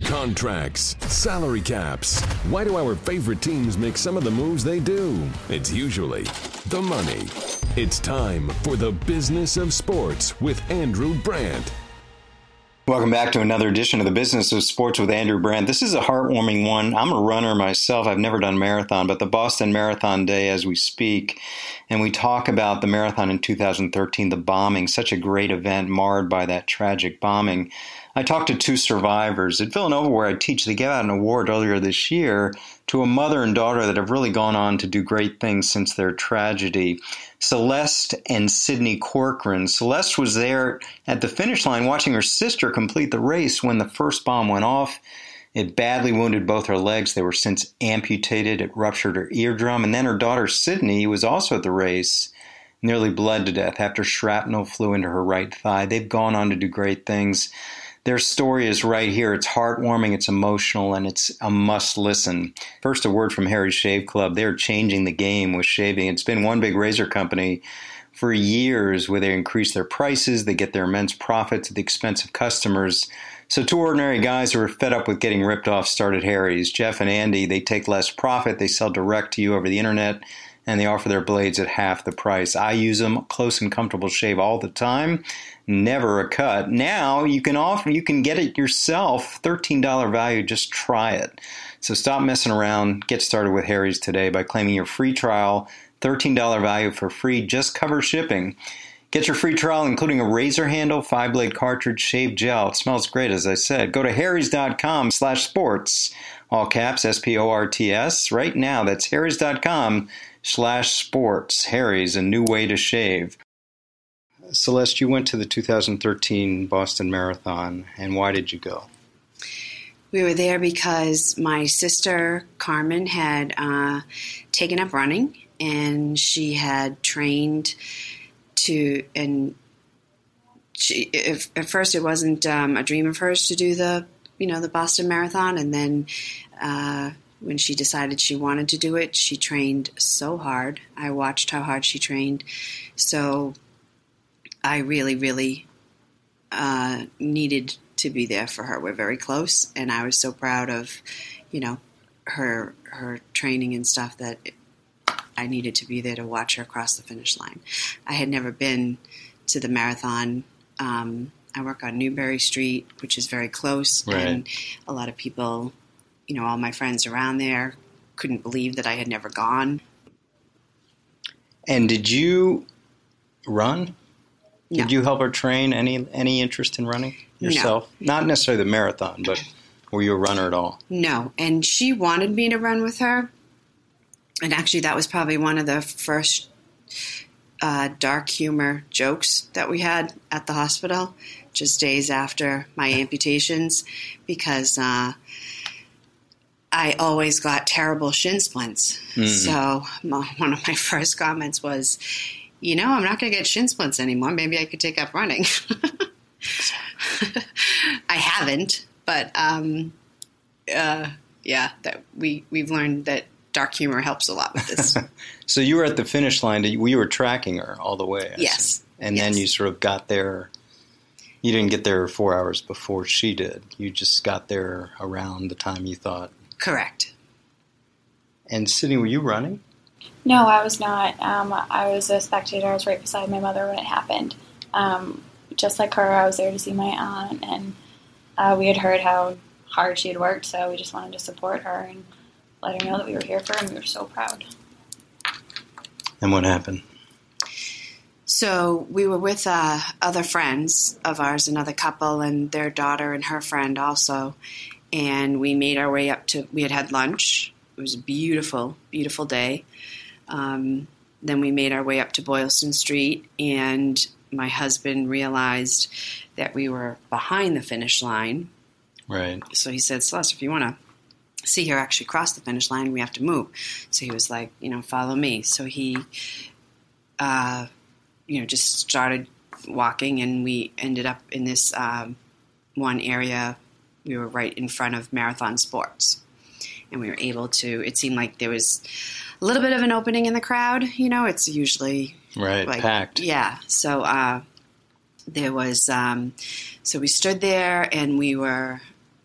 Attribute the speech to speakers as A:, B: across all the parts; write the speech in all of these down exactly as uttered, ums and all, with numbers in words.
A: Contracts, salary caps. Why do our favorite teams make some of the moves they do? It's usually the money. It's time for the Business of Sports with Andrew Brandt.
B: Welcome back to another edition of the Business of Sports with Andrew Brandt. This is a heartwarming one. I'm a runner myself. I've never done marathon, but the Boston Marathon Day as we speak, and we talk about the marathon in two thousand thirteen, the bombing, such a great event marred by that tragic bombing. I talked to two survivors at Villanova where I teach. They gave out an award earlier this year to a mother and daughter that have really gone on to do great things since their tragedy. Celeste and Sydney Corcoran. Celeste was there at the finish line watching her sister complete the race when the first bomb went off. It badly wounded both her legs. They were since amputated. It ruptured her eardrum. And then her daughter Sydney was also at the race, nearly bled to death after shrapnel flew into her right thigh. They've gone on to do great things. Their story is right here. It's heartwarming, it's emotional, and it's a must listen. First, a word from Harry's Shave Club. They're changing the game with shaving. It's been one big razor company for years where they increase their prices, they get their immense profits at the expense of customers. So two ordinary guys who are fed up with getting ripped off started Harry's. Jeff and Andy, they take less profit, they sell direct to you over the internet, and they offer their blades at half the price. I use them, close and comfortable shave all the time. Never a cut. Now you can offer, you can get it yourself. thirteen dollars value. Just try it. So stop messing around. Get started with Harry's today by claiming your free trial. thirteen dollars value for free. Just cover shipping. Get your free trial, including a razor handle, five-blade cartridge, shave gel. It smells great, as I said. Go to harrys.com slash sports. All caps, S P O R T S. Right now, that's harrys.com slash sports. Harry's, a new way to shave. Celeste, you went to the two thousand thirteen Boston Marathon, and why did you go?
C: We were there because my sister, Carmen, had uh, taken up running, and she had trained to, and she, if, at first it wasn't um, a dream of hers to do the, you know, the Boston Marathon, and then uh, when she decided she wanted to do it, she trained so hard. I watched how hard she trained, so I really, really uh, needed to be there for her. We're very close, and I was so proud of, you know, her her training and stuff that I needed to be there to watch her cross the finish line. I had never been to the marathon. Um, I work on Newbury Street, which is very close,
B: right.
C: And a lot of people, you know, all my friends around there couldn't believe that I had never gone.
B: And did you run?
C: No.
B: Did you help her train? Any any interest in running yourself? No. Not necessarily the marathon, but were you a runner at all?
C: No, and she wanted me to run with her. And actually, that was probably one of the first uh, dark humor jokes that we had at the hospital, just days after my amputations, because uh, I always got terrible shin splints. Mm. So my, one of my first comments was, you know, I'm not going to get shin splints anymore. Maybe I could take up running. I haven't, but um, uh, yeah, that we we've learned that dark humor helps a lot with this.
B: So you were at the finish line. You were tracking her all the way. I
C: yes,
B: see. And
C: yes.
B: then you sort of got there. You didn't get there four hours before she did. You just got there around the time you thought.
C: Correct.
B: And Sydney, were you running?
D: No, I was not. Um, I was a spectator. I was right beside my mother when it happened. Um, just like her, I was there to see my aunt, and uh, we had heard how hard she had worked, so we just wanted to support her and let her know that we were here for her, and we were so proud.
B: And what happened?
C: So we were with uh, other friends of ours, another couple, and their daughter and her friend also, and we made our way up to, we had had lunch. It was a beautiful, beautiful day. Um, then we made our way up to Boylston Street, and my husband realized that we were behind the finish line.
B: Right.
C: So he said, Celeste, if you want to see her actually cross the finish line, we have to move. So he was like, you know, follow me. So he, uh, you know, just started walking, and we ended up in this um, one area. We were right in front of Marathon Sports. And we were able to, it seemed like there was a little bit of an opening in the crowd. You know, it's usually
B: right,
C: like,
B: packed.
C: Yeah. So uh, there was, um, so we stood there, and we were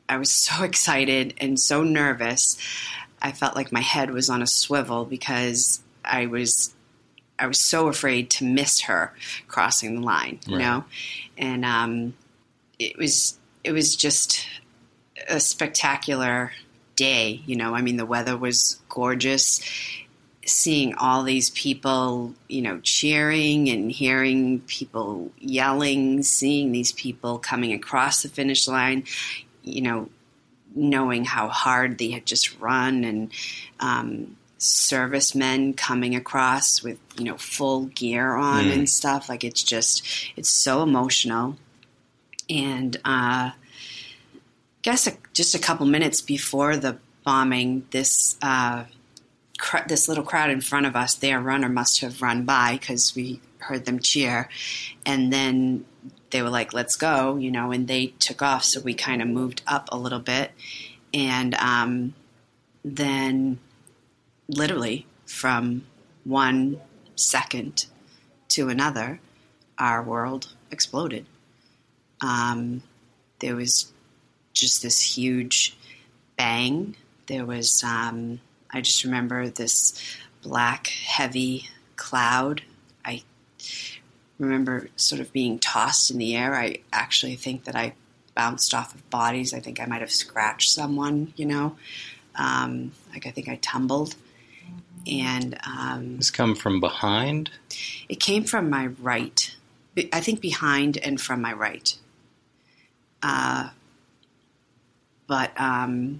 C: I was so excited and so nervous. I felt like my head was on a swivel because I was I was so afraid to miss her crossing the line, you right. know? And um, it was it was just a spectacular day, you know? I mean, the weather was gorgeous. Seeing all these people, you know, cheering and hearing people yelling, seeing these people coming across the finish line, you know, knowing how hard they had just run, and um, servicemen coming across with, you know, full gear on mm. and stuff. Like, it's just, it's so emotional. And uh, I guess a, just a couple minutes before the bombing, this uh, cr- this little crowd in front of us, their runner must have run by because we heard them cheer. And then they were like, let's go, you know, and they took off. So we kind of moved up a little bit. And um, then literally from one second to another, our world exploded. Um, there was just this huge bang. There was, um, I just remember this black, heavy cloud. I remember sort of being tossed in the air. I actually think that I bounced off of bodies. I think I might have scratched someone, you know. Um, like I think I tumbled. And um,
B: this come from behind?
C: It came from my right. I think behind and from my right. Uh, but um,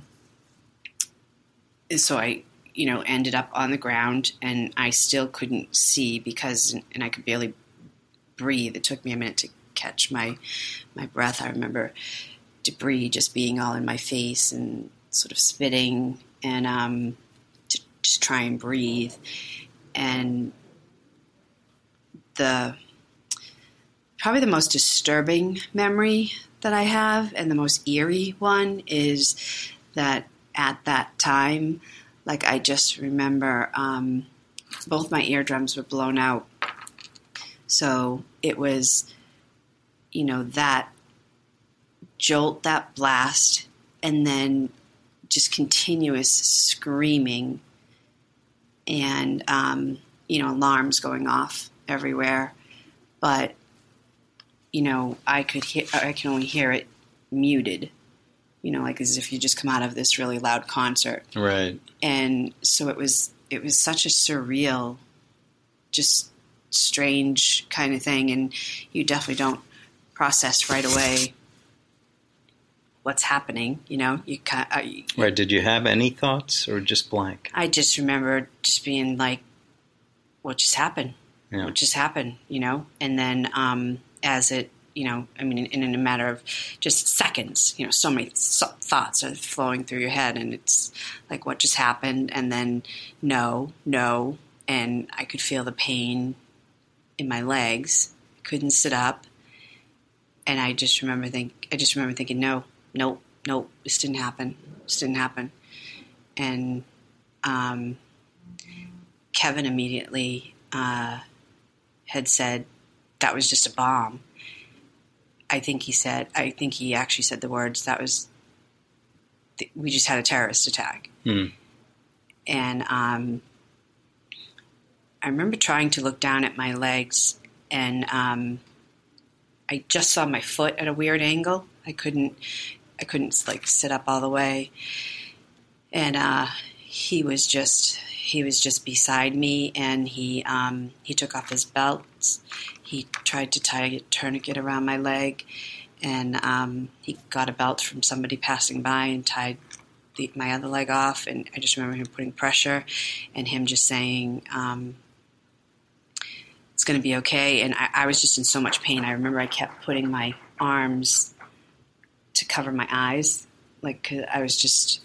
C: so I, you know, ended up on the ground, and I still couldn't see because, and I could barely breathe. It took me a minute to catch my my breath. I remember debris just being all in my face and sort of spitting, and um, to just try and breathe. And the probably the most disturbing memory that I have, and the most eerie one, is that at that time, like I just remember um, both my eardrums were blown out. So it was, you know, that jolt, that blast, and then just continuous screaming and, um, you know, alarms going off everywhere. But, you know, I could hear, I can only hear it muted, you know, like as if you just come out of this really loud concert.
B: Right.
C: And so it was, it was such a surreal, just strange kind of thing, and you definitely don't process right away what's happening, you know. You kind of, uh,
B: right. Did you have any thoughts, or just blank?
C: I just remember just being like, what just happened?
B: Yeah.
C: What just happened, you know? And then um, as it, you know, I mean, in, in a matter of just seconds, you know, so many th- thoughts are flowing through your head, and it's like, what just happened? And then no, no, and I could feel the pain in my legs. I couldn't sit up, and I just remember think I just remember thinking, no, no, no, this didn't happen. This didn't happen. And um, Kevin immediately uh, had said that was just a bomb. I think he said. I think he actually said the words. That was. We just had a terrorist attack.
B: Hmm.
C: And um, I remember trying to look down at my legs, and um, I just saw my foot at a weird angle. I couldn't, I couldn't like sit up all the way. And uh, he was just, he was just beside me, and he um, he took off his belt. He tried to tie a tourniquet around my leg, and um, he got a belt from somebody passing by and tied the, my other leg off. And I just remember him putting pressure, and him just saying, Um, it's going to be okay. And I, I was just in so much pain. I remember I kept putting my arms to cover my eyes. Like, I was just,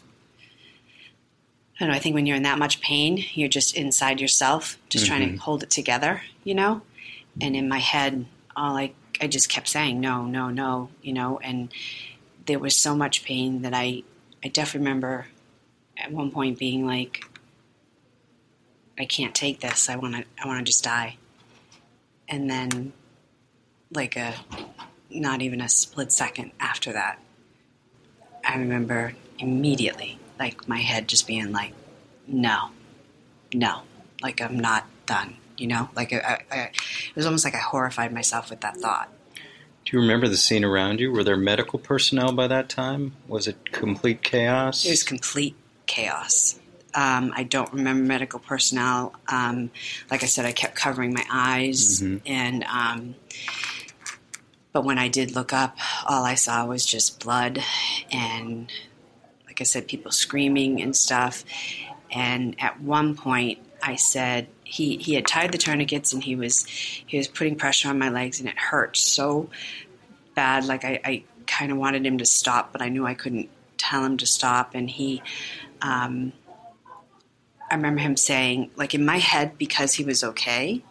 C: I don't know, I think when you're in that much pain, you're just inside yourself, just mm-hmm. trying to hold it together, you know? And in my head, all I, I just kept saying, no, no, no, you know? And there was so much pain that I, I definitely remember at one point being like, I can't take this. I want to, I want to just die. And then, like a, not even a split second after that, I remember immediately, like, my head just being like, no, no, like, I'm not done, you know? Like, I, I, it was almost like I horrified myself with that thought.
B: Do you remember the scene around you? Were there medical personnel by that time? Was it complete chaos?
C: It was complete chaos. Um, I don't remember medical personnel. Um, like I said, I kept covering my eyes, mm-hmm. and um, but when I did look up, all I saw was just blood, and like I said, people screaming and stuff. And at one point, I said he, he had tied the tourniquets, and he was he was putting pressure on my legs, and it hurt so bad. Like I, I kind of wanted him to stop, but I knew I couldn't tell him to stop. And he. Um, I remember him saying, like, in my head, because he was okay,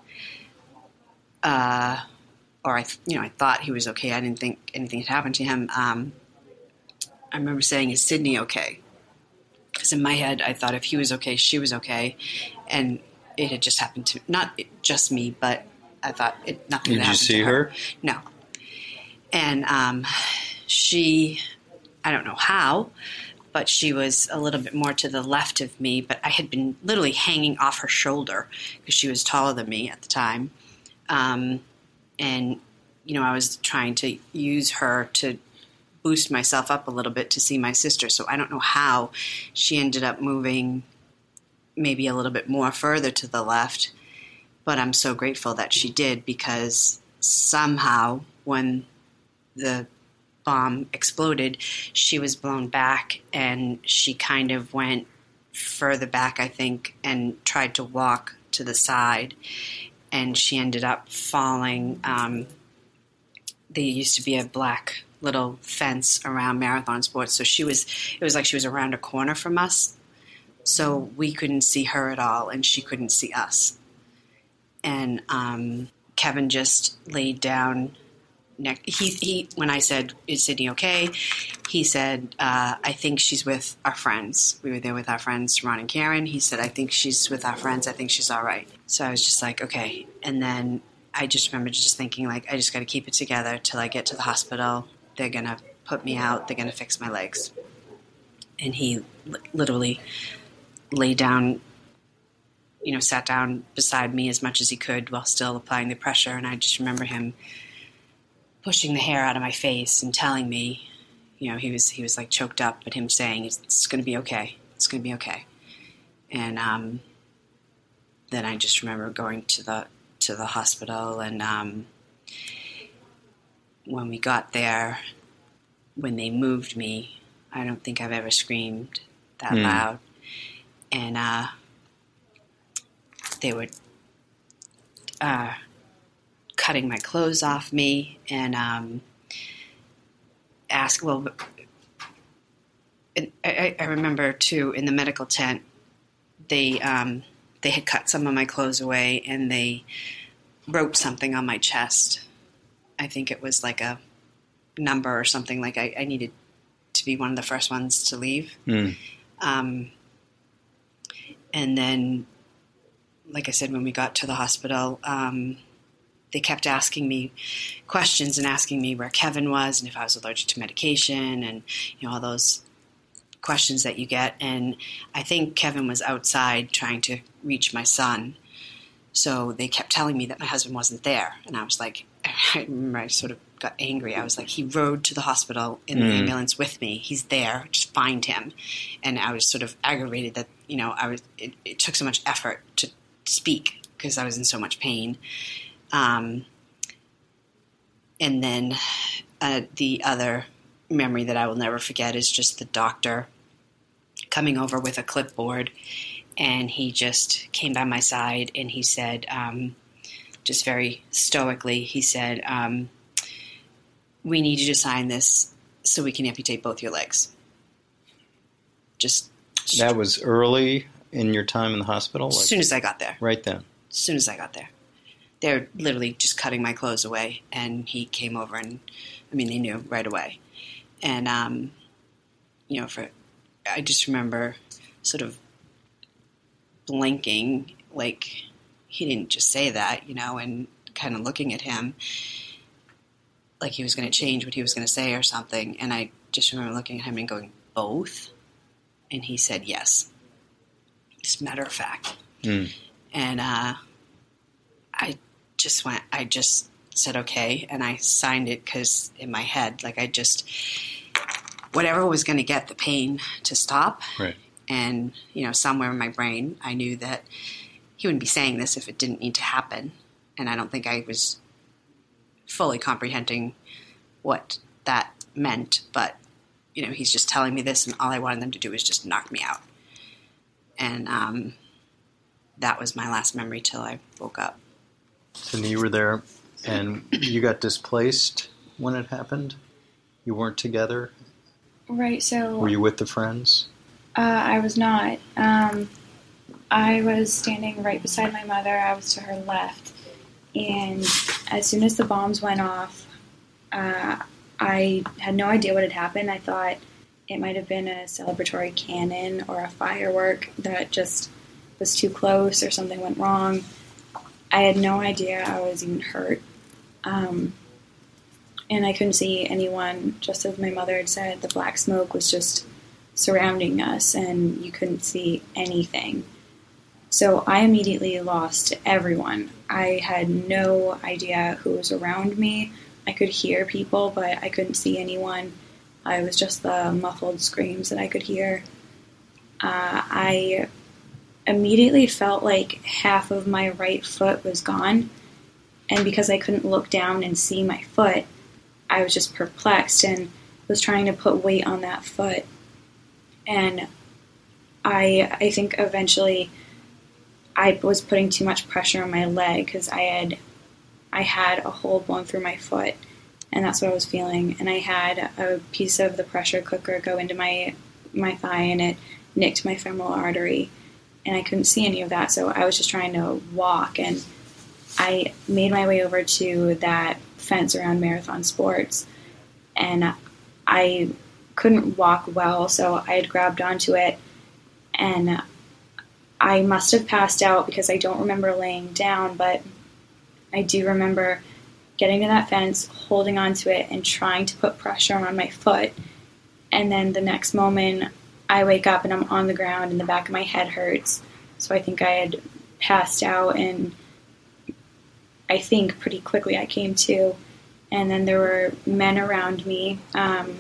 C: uh, or I, you know, I thought he was okay. I didn't think anything had happened to him. Um, I remember saying, "Is Sydney okay?" Because in my head, I thought if he was okay, she was okay, and it had just happened to not just me, but I thought it nothing.
B: Did
C: had
B: you
C: happened
B: see
C: to her.
B: her?
C: No, and um, she, I don't know how. But she was a little bit more to the left of me, but I had been literally hanging off her shoulder because she was taller than me at the time. Um, and, you know, I was trying to use her to boost myself up a little bit to see my sister. So I don't know how she ended up moving maybe a little bit more further to the left, but I'm so grateful that she did, because somehow when the bomb exploded, she was blown back, and she kind of went further back, I think, and tried to walk to the side, and she ended up falling. Um, there used to be a black little fence around Marathon Sports, so she was, it was like she was around a corner from us, so we couldn't see her at all, and she couldn't see us. And um, Kevin just laid down. He, he, when I said, "Is Sydney okay?" he said, uh, "I think she's with our friends." We were there with our friends, Ron and Karen. He said, "I think she's with our friends. I think she's all right." So I was just like, okay. And then I just remember just thinking, like, I just got to keep it together till I get to the hospital. They're going to put me out. They're going to fix my legs. And he li- literally laid down, you know, sat down beside me as much as he could while still applying the pressure. And I just remember him pushing the hair out of my face and telling me, you know, he was he was like choked up, but him saying, it's, it's going to be okay. It's going to be okay. And um, then I just remember going to the to the hospital, and um, when we got there, when they moved me, I don't think I've ever screamed that mm. loud. And uh, they were uh, cutting my clothes off me, and um, ask, well, I, I remember too, in the medical tent, they um, they had cut some of my clothes away, and they wrote something on my chest. I think it was like a number or something, like I, I needed to be one of the first ones to leave. Mm. Um, and then, like I said, when we got to the hospital, um, they kept asking me questions and asking me where Kevin was and if I was allergic to medication, and, you know, all those questions that you get. And I think Kevin was outside trying to reach my son. So they kept telling me that my husband wasn't there. And I was like, I remember I sort of got angry. I was like, he rode to the hospital in the mm. ambulance with me. He's there. Just find him. And I was sort of aggravated that, you know, I was. It, it took so much effort to speak because I was in so much pain. Um, and then uh, the other memory that I will never forget is just the doctor coming over with a clipboard, and he just came by my side and he said, um, just very stoically, he said, um, we need you to sign this so we can amputate both your legs. Just
B: that was early in your time in the hospital?
C: As
B: like,
C: soon as I got there.
B: Right then?
C: As soon as I got there. They're literally just cutting my clothes away, and he came over, and, I mean, they knew right away. And, um, you know, for I just remember sort of blinking, like, he didn't just say that, you know, and kind of looking at him like he was going to change what he was going to say or something. And I just remember looking at him and going, both? And he said, yes. Just matter of fact.
B: Mm.
C: And uh, I just went, I just said, okay. And I signed it because in my head, like I just, whatever was going to get the pain to stop.
B: Right.
C: And, you know, somewhere in my brain, I knew that he wouldn't be saying this if it didn't need to happen. And I don't think I was fully comprehending what that meant. But, you know, he's just telling me this, and all I wanted them to do was just knock me out. And um, that was my last memory till I woke up.
B: And you were there, and you got displaced when it happened? You weren't together?
D: Right, so...
B: Were you with the friends?
D: Uh, I was not. Um, I was standing right beside my mother. I was to her left. And as soon as the bombs went off, uh, I had no idea what had happened. I thought it might have been a celebratory cannon or a firework that just was too close or something went wrong. I had no idea I was even hurt. Um, and I couldn't see anyone. Just as my mother had said, the black smoke was just surrounding us and you couldn't see anything. So I immediately lost everyone. I had no idea who was around me. I could hear people, but I couldn't see anyone. It was just the muffled screams that I could hear. Uh, I immediately felt like half of my right foot was gone. And because I couldn't look down and see my foot, I was just perplexed and was trying to put weight on that foot. And I I think eventually I was putting too much pressure on my leg because I had I had a hole blown through my foot, and that's what I was feeling. And I had a piece of the pressure cooker go into my my thigh, and it nicked my femoral artery, and I couldn't see any of that. So I was just trying to walk, and I made my way over to that fence around Marathon Sports, and I couldn't walk well, so I had grabbed onto it, and I must have passed out because I don't remember laying down, but I do remember getting to that fence, holding onto it, and trying to put pressure on my foot. And then the next moment, I wake up and I'm on the ground and the back of my head hurts. So I think I had passed out, and I think pretty quickly I came to. And then there were men around me, um,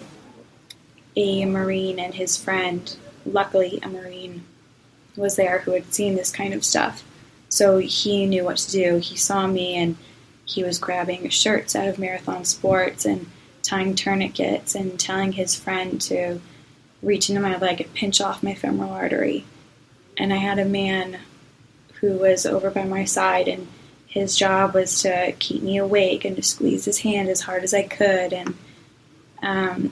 D: a Marine and his friend. Luckily, a Marine was there who had seen this kind of stuff. So he knew what to do. He saw me, and he was grabbing shirts out of Marathon Sports and tying tourniquets and telling his friend to reach into my leg and pinch off my femoral artery. And I had a man who was over by my side, and his job was to keep me awake and to squeeze his hand as hard as I could. And um,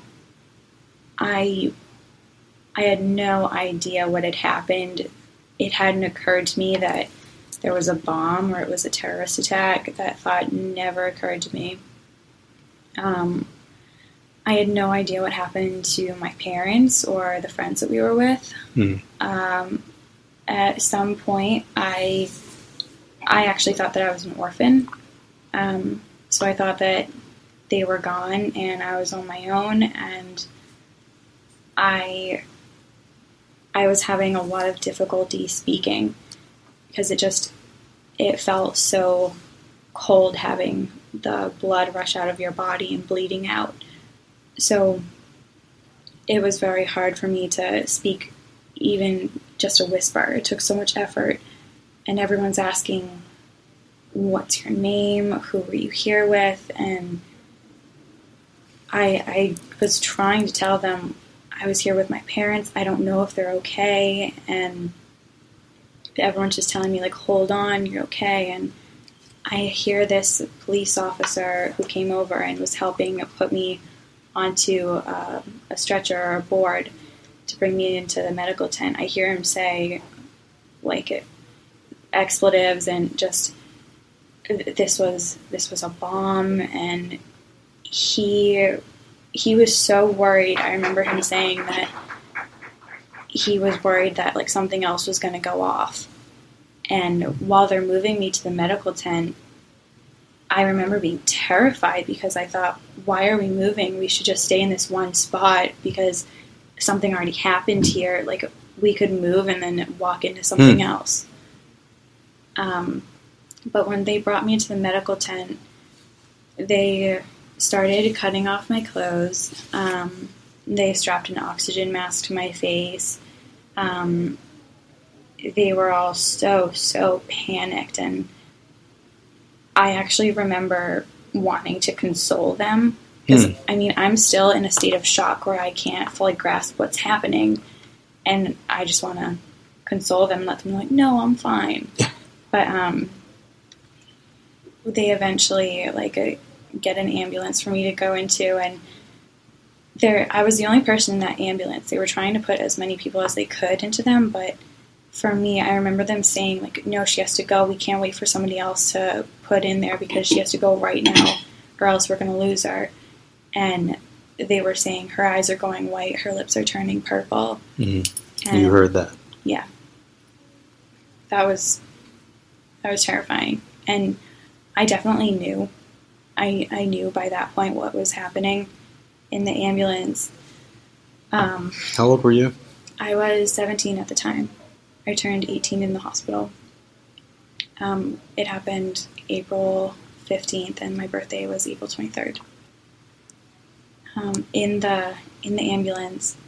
D: I, I had no idea what had happened. It hadn't occurred to me that there was a bomb or it was a terrorist attack. That thought never occurred to me. Um, I had no idea what happened to my parents or the friends that we were with. Mm. Um, at some point, I I actually thought that I was an orphan. Um, so I thought that they were gone and I was on my own, and I I was having a lot of difficulty speaking because it just it felt so cold having the blood rush out of your body and bleeding out. So it was very hard for me to speak even just a whisper. It took so much effort, and everyone's asking, what's your name? Who were you here with? And I, I was trying to tell them I was here with my parents. I don't know if they're okay. And everyone's just telling me, like, hold on, you're okay. And I hear this police officer who came over and was helping put me onto uh, a stretcher or a board to bring me into the medical tent. I hear him say, like, expletives and just, this was this was a bomb. And he he was so worried. I remember him saying that he was worried that, like, something else was going to go off. And while they're moving me to the medical tent, I remember being terrified because I thought, why are we moving? We should just stay in this one spot because something already happened here. Like, we could move and then walk into something hmm. else. Um, but when they brought me into the medical tent, they started cutting off my clothes. Um, they strapped an oxygen mask to my face. Um, they were all so, so panicked. And I actually remember wanting to console them. Because, hmm. I mean, I'm still in a state of shock where I can't fully grasp what's happening. And I just want to console them and let them know, like, no, I'm fine. But um, they eventually, like, a, get an ambulance for me to go into. And there, I was the only person in that ambulance. They were trying to put as many people as they could into them. But for me, I remember them saying, like, no, she has to go. We can't wait for somebody else to put in there because she has to go right now or else we're going to lose her. And they were saying her eyes are going white, her lips are turning purple.
B: Mm-hmm. And you heard that?
D: Yeah. That was that was terrifying. And I definitely knew. I I knew by that point what was happening in the ambulance. Um,
B: How old were you?
D: I was seventeen at the time. I turned eighteen in the hospital. Um, it happened April fifteenth, and my birthday was April twenty-third. Um, in the in the ambulance,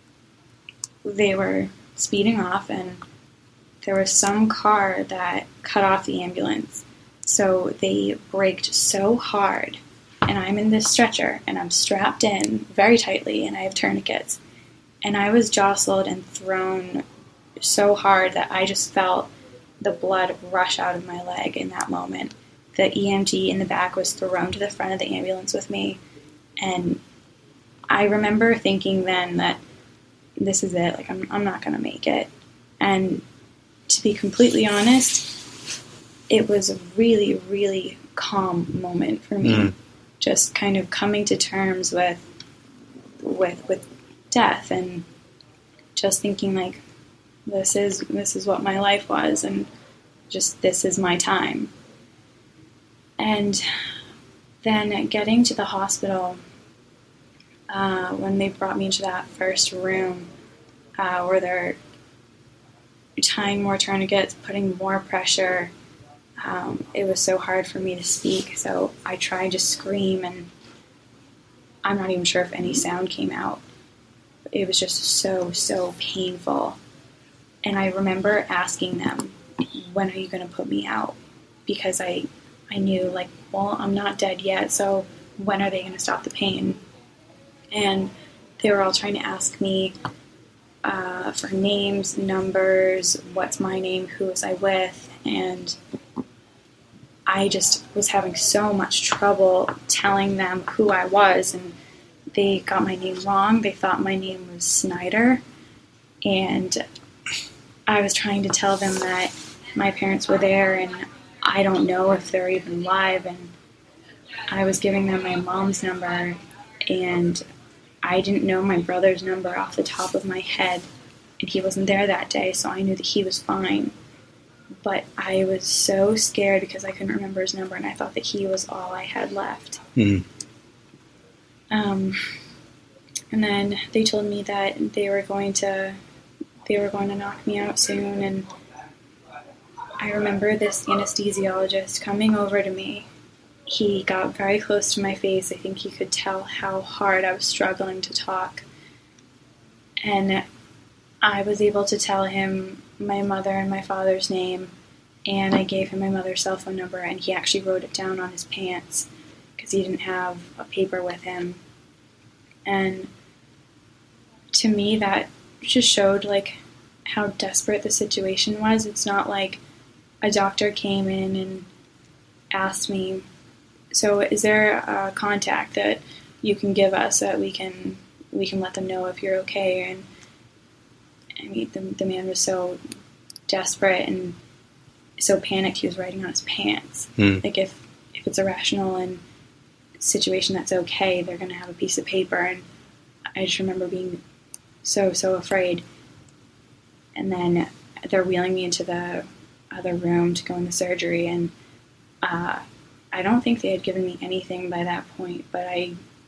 D: they were speeding off, and there was some car that cut off the ambulance. So they braked so hard, and I'm in this stretcher, and I'm strapped in very tightly, and I have tourniquets. And I was jostled and thrown so hard that I just felt the blood rush out of my leg in that moment. The E M T in the back was thrown to the front of the ambulance with me, and I remember thinking then that this is it, like, I'm, I'm not going to make it. And to be completely honest, it was a really, really calm moment for me. Mm. Just kind of coming to terms with, with, with death, and just thinking, like, this is, this is what my life was, and just, this is my time. And then getting to the hospital, Uh, when they brought me into that first room uh, where they're tying more tourniquets, putting more pressure, um, it was so hard for me to speak. So I tried to scream, and I'm not even sure if any sound came out. It was just so, so painful. And I remember asking them, when are you going to put me out? Because I, I knew, like, well, I'm not dead yet, so when are they going to stop the pain? And they were all trying to ask me uh, for names, numbers, what's my name, who was I with, and I just was having so much trouble telling them who I was, and they got my name wrong. They thought my name was Snyder, and I was trying to tell them that my parents were there, and I don't know if they're even alive, and I was giving them my mom's number, and I didn't know my brother's number off the top of my head, and he wasn't there that day, so I knew that he was fine. But I was so scared because I couldn't remember his number, and I thought that he was all I had left. Mm-hmm. Um, and then they told me that they were going to, they were going to knock me out soon, and I remember this anesthesiologist coming over to me. He got very close to my face. I think he could tell how hard I was struggling to talk. And I was able to tell him my mother and my father's name, and I gave him my mother's cell phone number, and he actually wrote it down on his pants because he didn't have a paper with him. And to me, that just showed, like, how desperate the situation was. It's not like a doctor came in and asked me, so is there a contact that you can give us so that we can we can let them know if you're okay? And I mean, the, the man was so desperate and so panicked, he was writing on his pants. Mm. Like, if, if it's a rational and situation that's okay, they're going to have a piece of paper. And I just remember being so, so afraid. And then they're wheeling me into the other room to go into surgery, and uh, I don't think they had given me anything by that point, but I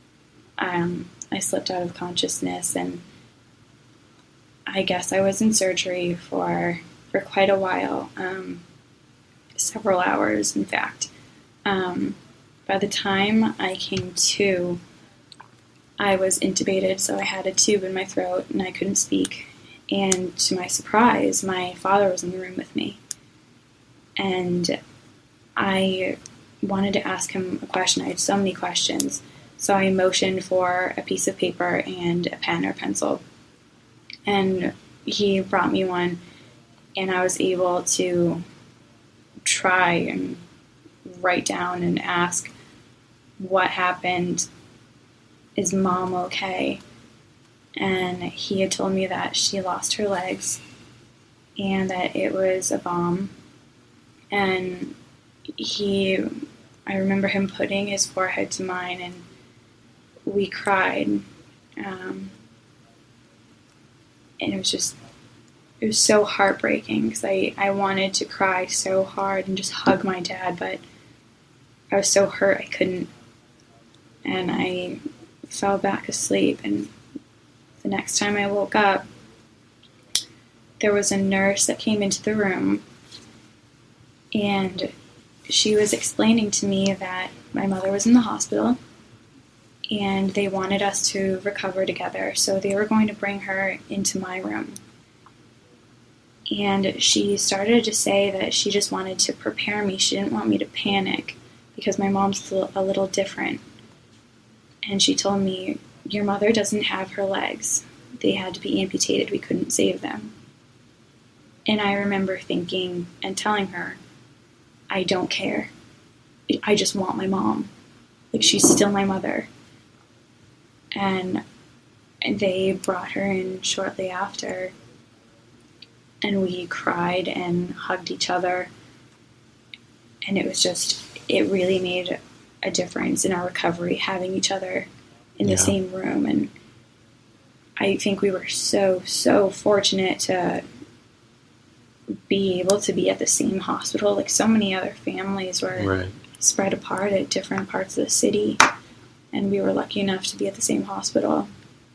D: um, I slipped out of consciousness, and I guess I was in surgery for for quite a while, um, several hours, in fact. Um, by the time I came to, I was intubated, so I had a tube in my throat, and I couldn't speak. And to my surprise, my father was in the room with me. And I wanted to ask him a question. I had so many questions. So I motioned for a piece of paper and a pen or pencil. And he brought me one, and I was able to try and write down and ask what happened. Is Mom okay? And he had told me that she lost her legs and that it was a bomb. And he, I remember him putting his forehead to mine, and we cried. Um, and it was just, it was so heartbreaking because I, I wanted to cry so hard and just hug my dad, but I was so hurt I couldn't. And I fell back asleep, and the next time I woke up, there was a nurse that came into the room, and she was explaining to me that my mother was in the hospital, and they wanted us to recover together, so they were going to bring her into my room. And she started to say that she just wanted to prepare me. She didn't want me to panic, because my mom's a little different. And she told me, your mother doesn't have her legs. They had to be amputated. We couldn't save them. And I remember thinking and telling her, I don't care. I just want my mom. Like, she's still my mother. And they brought her in shortly after, and we cried and hugged each other. And it was just, it really made a difference in our recovery, having each other in the
B: yeah.
D: same room. And I think we were so, so fortunate to be able to be at the same hospital. Like, so many other families were
B: right.
D: spread apart at different parts of the city, and we were lucky enough to be at the same hospital.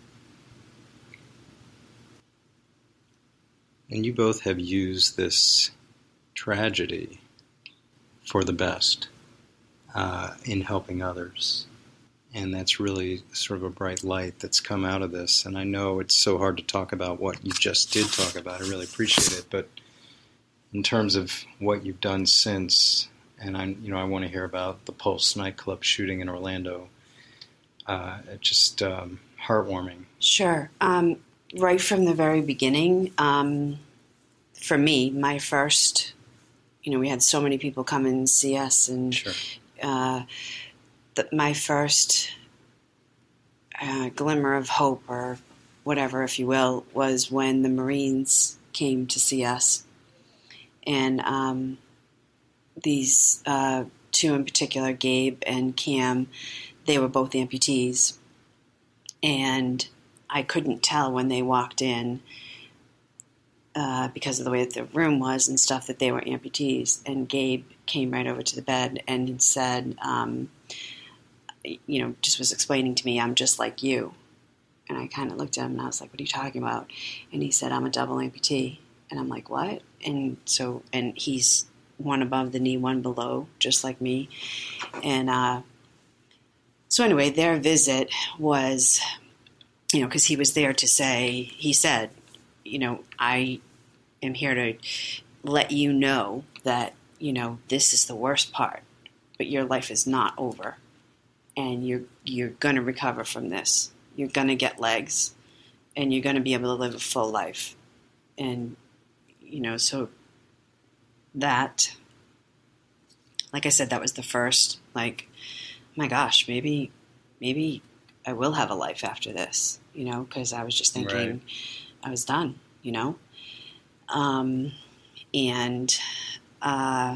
B: And you both have used this tragedy for the best uh, in helping others. And that's really sort of a bright light that's come out of this. And I know it's so hard to talk about what you just did talk about. I really appreciate it. But in terms of what you've done since, and I, you know, I want to hear about the Pulse nightclub shooting in Orlando. Uh, it's just um, heartwarming.
C: Sure. Um, right from the very beginning, um, for me, my first, you know, we had so many people come and see us, and
B: sure.
C: uh, the, my first uh, glimmer of hope, or whatever, if you will, was when the Marines came to see us. And um, these uh, two in particular, Gabe and Cam, they were both amputees. And I couldn't tell when they walked in uh, because of the way that the room was and stuff that they were amputees. And Gabe came right over to the bed and said, um, you know, just was explaining to me, I'm just like you. And I kind of looked at him and I was like, what are you talking about? And he said, I'm a double amputee. And I'm like, what? And so, and he's one above the knee, one below, just like me. And uh, so anyway, their visit was, you know, because he was there to say, he said, you know, I am here to let you know that, you know, this is the worst part, but your life is not over. And you're you're going to recover from this. You're going to get legs, and you're going to be able to live a full life. And, you know, so that, like I said, that was the first, like, my gosh, maybe, maybe I will have a life after this, you know, because I was just thinking
B: right.
C: I was done, you know. Um, and uh,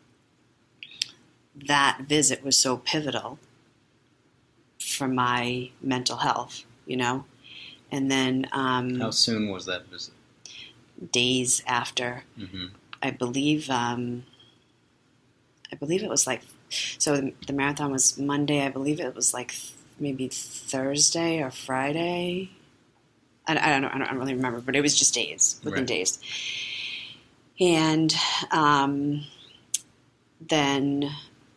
C: that visit was so pivotal for my mental health, you know. And then um,
B: how soon was that visit?
C: Days after. Mm-hmm. I believe um, I believe it was like, so the, the marathon was Monday. I believe it was like maybe Thursday or Friday. I, I don't know. I don't really remember, but it was just days, within
B: Right.
C: days. And um, then,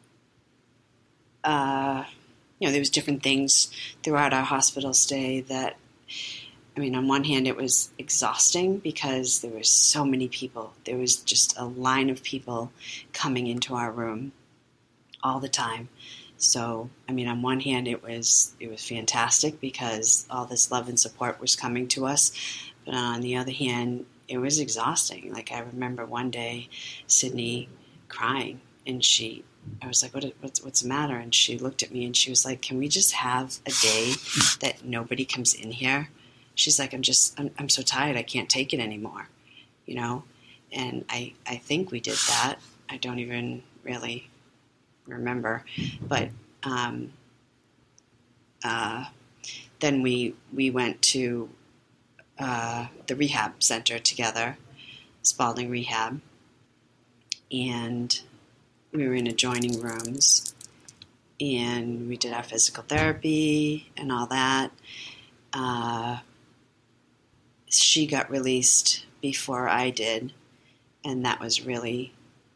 C: uh, you know, there was different things throughout our hospital stay that, I mean, on one hand, it was exhausting because there were so many people. There was just a line of people coming into our room all the time. So, I mean, on one hand, it was it was fantastic because all this love and support was coming to us. But on the other hand, it was exhausting. Like, I remember one day, Sydney crying, and she, I was like, what, what's, what's the matter? And she looked at me, and she was like, can we just have a day that nobody comes in here? She's like, I'm just, I'm, I'm so tired, I can't take it anymore, you know? And I, I think we did that. I don't even really remember, but um, uh, then we we went to uh, the rehab center together, Spalding Rehab, and we were in adjoining rooms, and we did our physical therapy and all that. Uh, she got released before I did, and that was really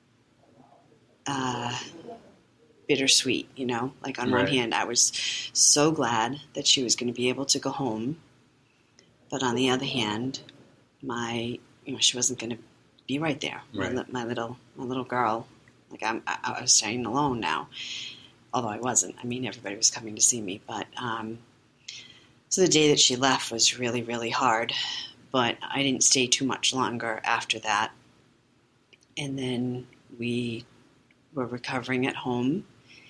C: uh, bittersweet, you know? Like, on
B: Right.
C: one hand, I was so glad that she was going to be able to go home, but on the other hand, my, you know, she wasn't going to be right there.
B: Right.
C: My, li- my little, my little girl, like, I'm, I, I was staying alone now, although I wasn't. I mean, everybody was coming to see me, but um, so the day that she left was really, really hard, but I didn't stay too much longer after that. And then we were recovering at home.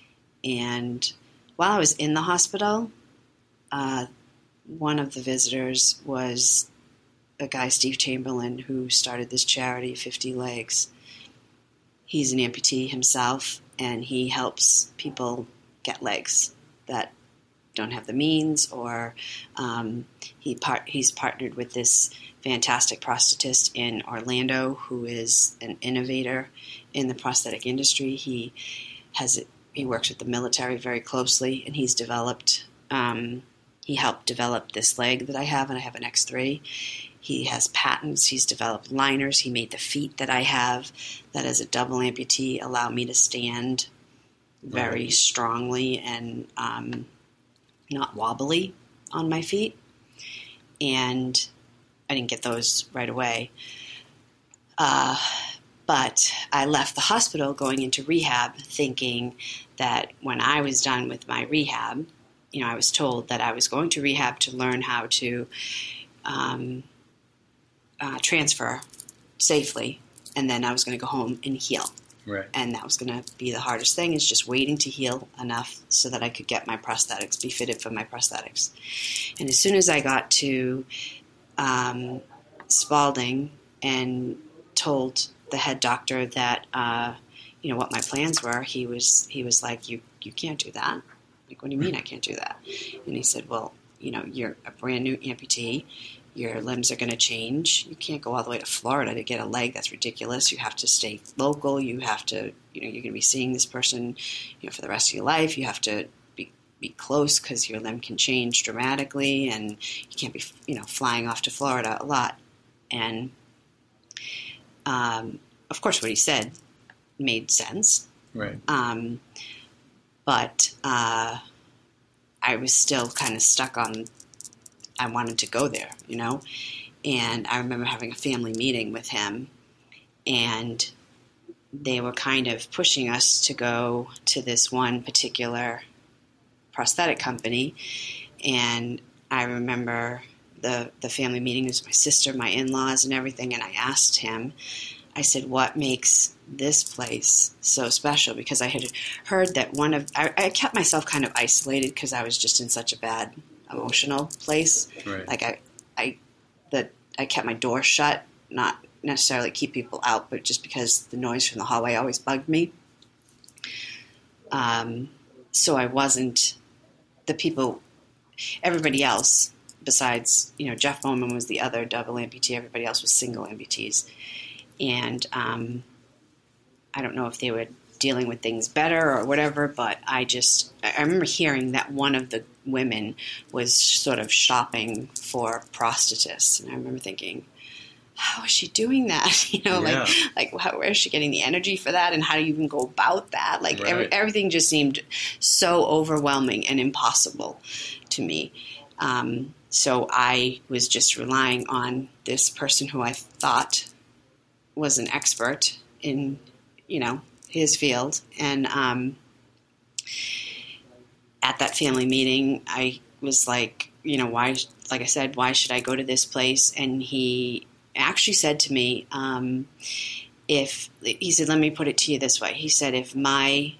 C: And while I was in the hospital, uh, one of the visitors was a guy, Steve Chamberlain, who started this charity, fifty legs. He's an amputee himself, and he helps people get legs that don't have the means, or um, he part, he's partnered with this fantastic prosthetist in Orlando who is an innovator in the prosthetic industry. He has he works with the military very closely, and he's developed um, he helped develop this leg that I have, and I have an X three. He has patents. He's developed liners. He made the feet that I have that, as a double amputee, allow me to stand very
B: Right.
C: strongly and um, not wobbly on my feet. And I didn't get those right away. Uh, but I left the hospital going into rehab thinking that when I was done with my rehab, you know, I was told that I was going to rehab to learn how to um, uh, transfer safely, and then I was going to go home and heal.
B: Right.
C: And that was going to be the hardest thing, is just waiting to heal enough so that I could get my prosthetics, be fitted for my prosthetics. And as soon as I got to um, Spalding and told the head doctor that, uh, you know, what my plans were, he was he was like, you, you can't do that. Like, what do you mean I can't do that? And he said, well, you know, you're a brand new amputee. Your limbs are going to change. You can't go all the way to Florida to get a leg. That's ridiculous. You have to stay local. You have to, you know, you're going to be seeing this person, you know, for the rest of your life. You have to be be close because your limb can change dramatically, and you can't be, you know, flying off to Florida a lot. And um, of course, what he said made sense.
B: Right.
C: Um, but uh, I was still kind of stuck on, I wanted to go there, you know? And I remember having a family meeting with him, and they were kind of pushing us to go to this one particular prosthetic company. And I remember the, the family meeting was my sister, my in-laws, and everything, and I asked him, I said, what makes this place so special? Because I had heard that one of, I, I kept myself kind of isolated because I was just in such a bad emotional place.
B: Right.
C: Like I, I, that I kept my door shut, not necessarily keep people out, but just because the noise from the hallway always bugged me. Um, so I wasn't, the people, everybody else besides, you know, Jeff Bowman was the other double amputee. Everybody else was single amputees. And um, I don't know if they were dealing with things better or whatever, but I just, I remember hearing that one of the women was sort of shopping for prosthetist. And I remember thinking, how is she doing that? You know,
B: Yeah.
C: like, like how, where is she getting the energy for that? And how do you even go about that? Like
B: Right.
C: every, everything just seemed so overwhelming and impossible to me. Um, so I was just relying on this person who I thought was an expert in, you know, his field. And um, at that family meeting, I was like, you know, why, like I said, why should I go to this place? And he actually said to me, um, if, he said, let me put it to you this way. He said, if my,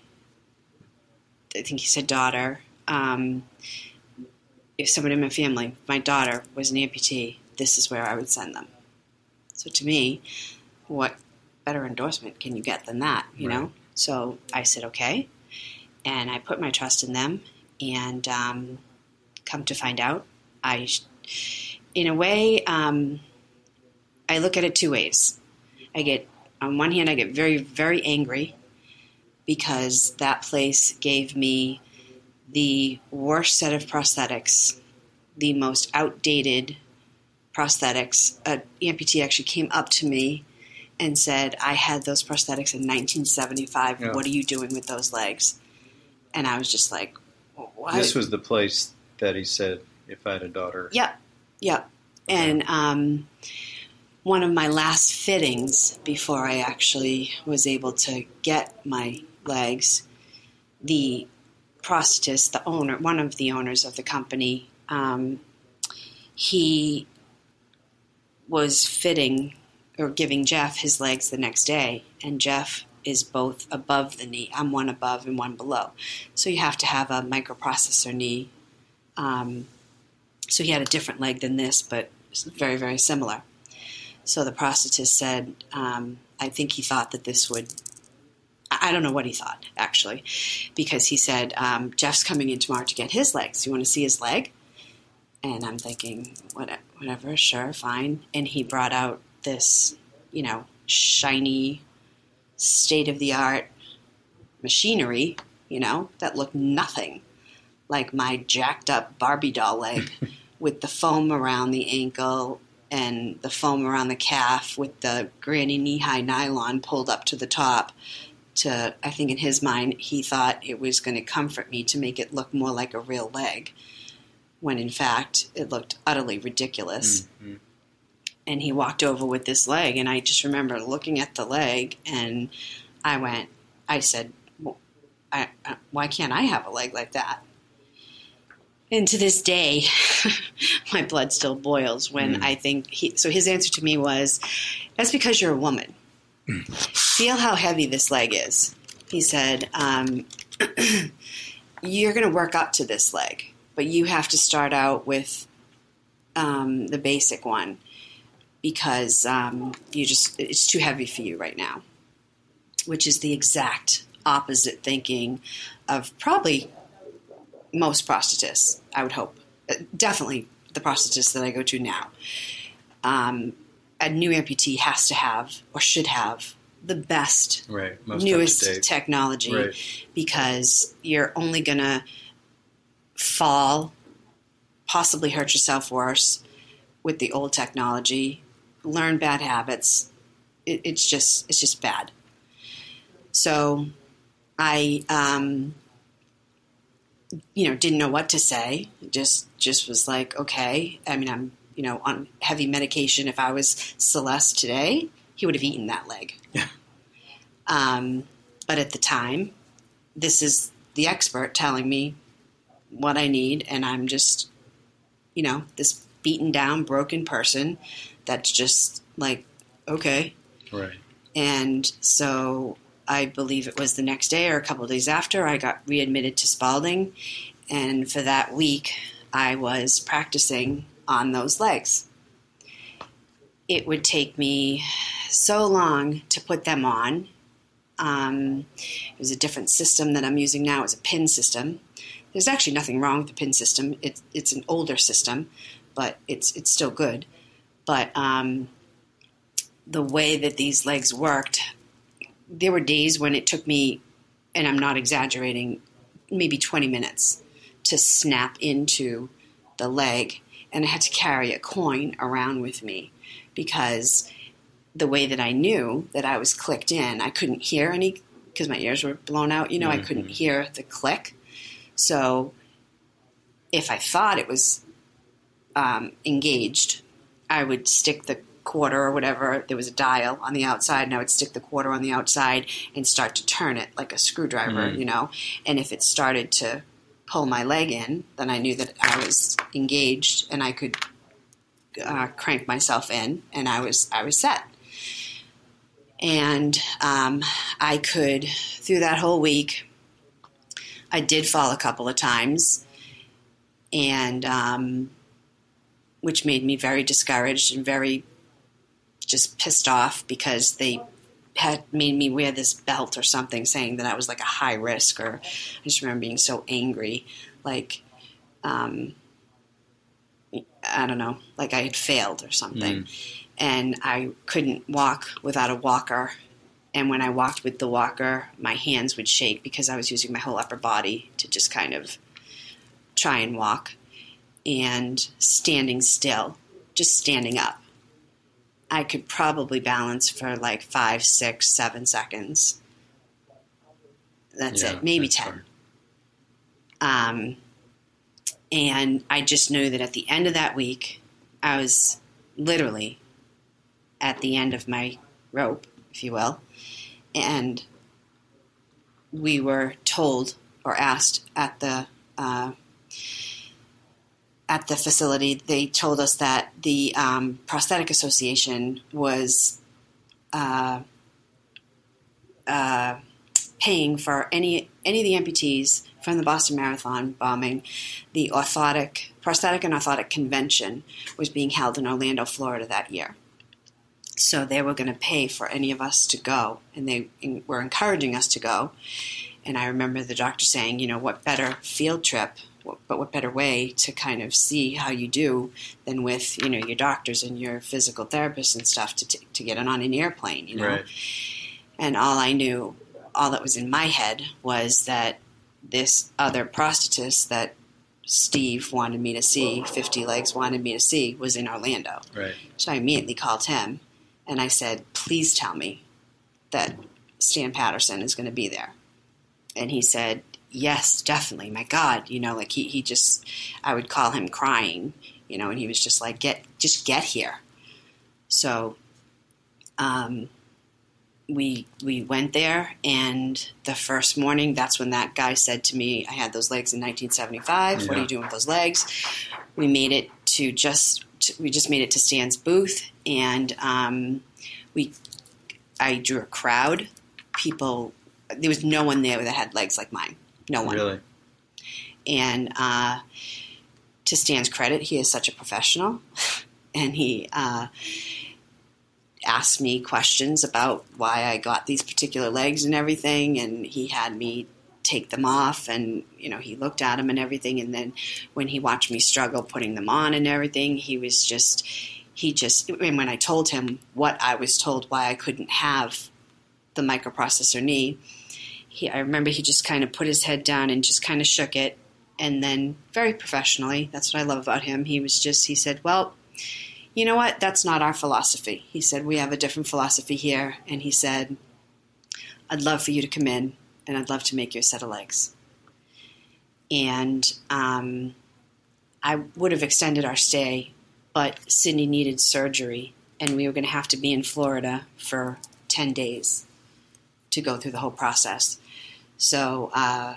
C: I think he said daughter, um, if somebody in my family, my daughter was an amputee, this is where I would send them. So to me, what better endorsement can you get than that, you
B: Right.
C: know? So I said, okay. And I put my trust in them. And um, come to find out, I, in a way, um, I look at it two ways. I get, on one hand, I get very, very angry because that place gave me the worst set of prosthetics, the most outdated prosthetics. An amputee actually came up to me and said, I had those prosthetics in nineteen seventy-five.
B: Yeah.
C: What are you doing with those legs? And I was just like, what?
B: This was the place that he said, if I had a daughter.
C: Yep, yep. And um, one of my last fittings before I actually was able to get my legs, the prosthetist, the owner, one of the owners of the company, um, he was fitting or giving Jeff his legs the next day, and Jeff is both above the knee. I'm one above and one below. So you have to have a microprocessor knee. Um, so he had a different leg than this, but it's very, very similar. So the prosthetist said, um, I think he thought that this would, I don't know what he thought, actually, because he said, um, Jeff's coming in tomorrow to get his legs. You want to see his leg? And I'm thinking, whatever, sure, fine. And he brought out this, you know, shiny, state-of-the-art machinery, you know, that looked nothing like my jacked-up Barbie doll leg with the foam around the ankle and the foam around the calf with the granny knee-high nylon pulled up to the top to, I think in his mind, he thought it was going to comfort me to make it look more like a real leg, when in fact it looked utterly ridiculous. Mm-hmm. And he walked over with this leg, and I just remember looking at the leg, and I went, I said, well, I, I, why can't I have a leg like that? And to this day, my blood still boils when mm. I think he, so his answer to me was, that's because you're a woman. Feel how heavy this leg is. He said, um, you're going to work up to this leg, but you have to start out with um, the basic one, because um, you just it's too heavy for you right now, which is the exact opposite thinking of probably most prosthetists, I would hope. Definitely the prosthetist that I go to now. Um, a new amputee has to have, or should have, the best,
B: right. Most
C: newest technology,
B: right.
C: because you're only going to fall, possibly hurt yourself worse with the old technology, learn bad habits. It, it's just it's just bad. So I, um, you know, didn't know what to say. Just just was like, okay. I mean, I'm, you know, on heavy medication. If I was Celeste today, he would have eaten that leg.
B: Yeah.
C: Um, but at the time, this is the expert telling me what I need, and I'm just, you know, this beaten down, broken person that's just like, okay.
B: Right.
C: And so I believe it was the next day or a couple of days after, I got readmitted to Spalding, and for that week I was practicing on those legs. It would take me so long to put them on. Um, it was a different system that I'm using now. It was a pin system. There's actually nothing wrong with the pin system. It's it's an older system, but it's it's still good. But um, the way that these legs worked, there were days when it took me, and I'm not exaggerating, maybe twenty minutes to snap into the leg, and I had to carry a coin around with me because the way that I knew that I was clicked in, I couldn't hear any because my ears were blown out. You know, mm-hmm. I couldn't hear the click. So if I thought it was um, engaged, I would stick the quarter or whatever. There was a dial on the outside, and I would stick the quarter on the outside and start to turn it like a screwdriver, mm-hmm. you know. And if it started to pull my leg in, then I knew that I was engaged and I could uh, crank myself in, and I was I was set. And um, I could, through that whole week, I did fall a couple of times, and um, which made me very discouraged and very just pissed off because they had made me wear this belt or something saying that I was like a high risk, or I just remember being so angry, like, um, I don't know, like I had failed or something. Mm. And I couldn't walk without a walker. And when I walked with the walker, my hands would shake because I was using my whole upper body to just kind of try and walk. And standing still, just standing up, I could probably balance for like five, six, seven seconds. That's yeah, it, maybe ten. Um, and I just knew that at the end of that week, I was literally at the end of my rope, if you will. And we were told or asked at the uh, at the facility, they told us that the um, Prosthetic Association was uh, uh, paying for any any of the amputees from the Boston Marathon bombing. The orthotic, Prosthetic and Orthotic Convention was being held in Orlando, Florida that year. So they were going to pay for any of us to go, and they were encouraging us to go. And I remember the doctor saying, you know, what better field trip, but what better way to kind of see how you do than with, you know, your doctors and your physical therapists and stuff to t- to get on an airplane, you know. Right. And all I knew, all that was in my head was that this other prosthetist that Steve wanted me to see, fifty Legs wanted me to see, was in Orlando. Right. So I immediately called him, and I said, please tell me that Stan Patterson is going to be there. And he said, yes, definitely. My God, you know, like he, he just, I would call him crying, you know, and he was just like, get, just get here. So, um, we, we went there, and the first morning, that's when that guy said to me, I had those legs in nineteen seventy-five. Yeah. What are you doing with those legs? We made it to just, to, we just made it to Stan's booth, and, um, we, I drew a crowd. People, there was no one there that had legs like mine. No one. Really? And uh, to Stan's credit, he is such a professional. And he uh, asked me questions about why I got these particular legs and everything. And he had me take them off. And, you know, he looked at them and everything. And then when he watched me struggle putting them on and everything, he was just, he just, and when I told him what I was told why I couldn't have the microprocessor knee, He, I remember he just kind of put his head down and just kind of shook it. And then very professionally, that's what I love about him, he was just, he said, well, you know what? That's not our philosophy. He said, we have a different philosophy here. And he said, I'd love for you to come in, and I'd love to make you a set of legs. And um, I would have extended our stay, but Sydney needed surgery, and we were going to have to be in Florida for ten days to go through the whole process. So uh,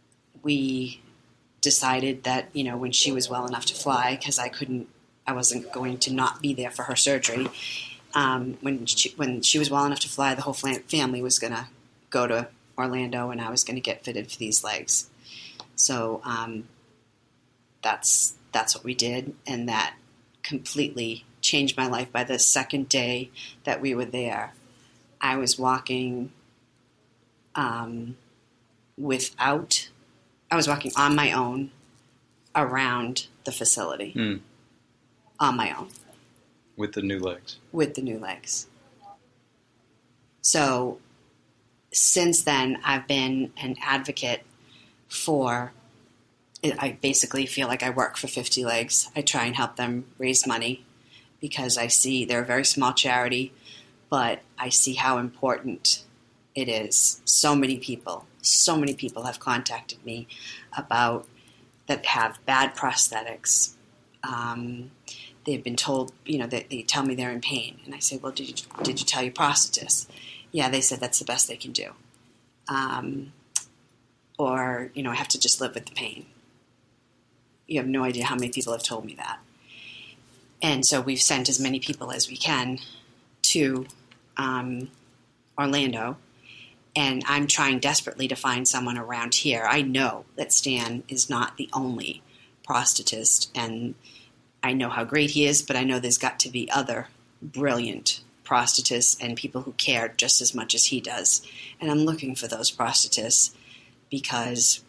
C: we decided that, you know, when she was well enough to fly, because I couldn't, I wasn't going to not be there for her surgery. Um, when she, when she was well enough to fly, the whole family was going to go to Orlando, and I was going to get fitted for these legs. So um, that's that's what we did, and that completely changed my life. By the second day that we were there, I was walking um, without, I was walking on my own around the facility. Mm. On my own.
B: With the new legs.
C: With the new legs. So since then, I've been an advocate for it, I basically feel like I work for fifty Legs. I try and help them raise money because I see they're a very small charity, but I see how important it is. So many people, so many people have contacted me about that have bad prosthetics. Um, they've been told, you know, that they tell me they're in pain. And I say, well, did you, did you tell your prosthetist? Yeah, they said that's the best they can do. Um, or, you know, I have to just live with the pain. You have no idea how many people have told me that. And so we've sent as many people as we can to um, Orlando. And I'm trying desperately to find someone around here. I know that Stan is not the only prosthetist, and I know how great he is, but I know there's got to be other brilliant prosthetists and people who care just as much as he does. And I'm looking for those prosthetists because,